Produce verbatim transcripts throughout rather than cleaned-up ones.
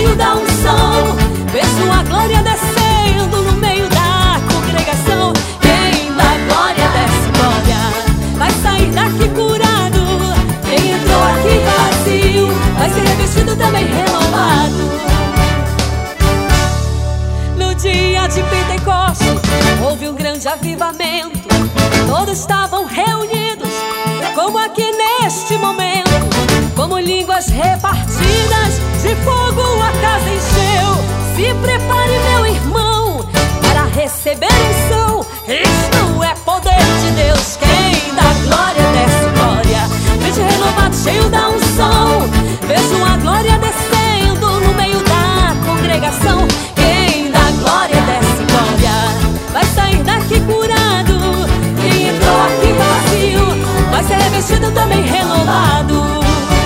cheio da unção. Vejo a glória descendo no meio da congregação. Quem dá glória desce glória, vai sair daqui curado. Quem entrou aqui vazio vai ser revestido, também renovado. No dia de Pentecostes houve um grande avivamento. Todos estavam reunidos, como aqui neste momento. Como línguas repartidas, de fogo a casa encheu. Se prepare, meu irmão, para receber unção. Isto é poder de Deus. Quem dá glória desce glória. Mente renovado, cheio da unção. Vejo a glória descendo no meio da congregação. Quem dá glória desce glória, vai sair daqui curado. Quem entrou aqui vazio vai ser revestido, também renovado.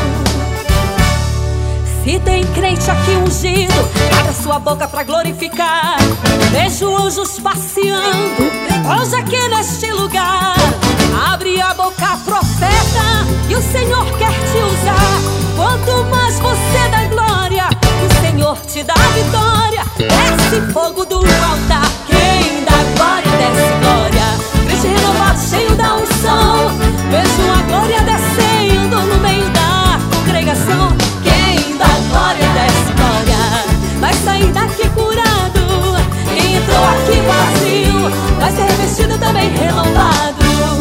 Se tem crente aqui ungido, abra sua boca pra glorificar. Vejo anjos passeando hoje aqui neste lugar. Abre a boca, profeta, e o Senhor quer te usar. Quanto mais você dá glória, o Senhor te dá vitória. Desce fogo do altar. Quem dá glória desce glória. Crente renovado, cheio da unção. Vejo a glória descendo no meio da congregação. Quem dá glória desce glória, vai sair daqui curado. Quem entrou aqui vazio vai ser revestido, também renovado.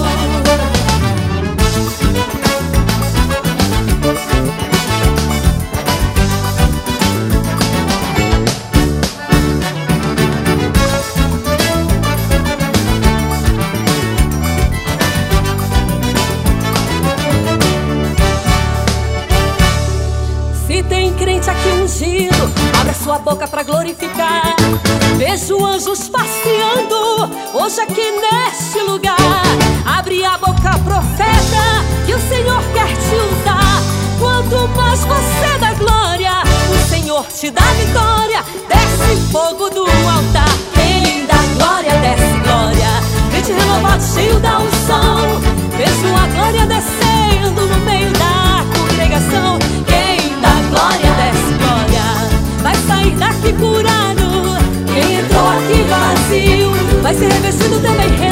Se tem crente aqui ungido, abra sua boca pra glorificar. Vejo anjos passeando hoje aqui neste lugar. Abre a boca, profeta, que o Senhor quer te usar. Quanto mais você dá glória, o Senhor te dá vitória. Desce fogo do altar. Quem dá glória desce glória. Crente renovado, cheio da unção. Vejo a glória descendo no meio da congregação. Quem dá glória desce glória, vai sair daqui curado. Quem entrou aqui vazio vai ser revestido, também renovado.